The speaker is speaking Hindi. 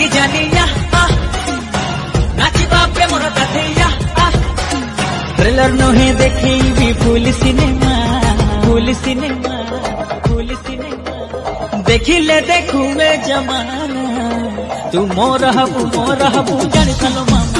कि जानिया नाचिबा प्रेमर गाधैया ट्रेलर नहे देखी full cinema full cinema full cinema देखिले देखुए जमाना तू मोर हबू जान चलो मामा।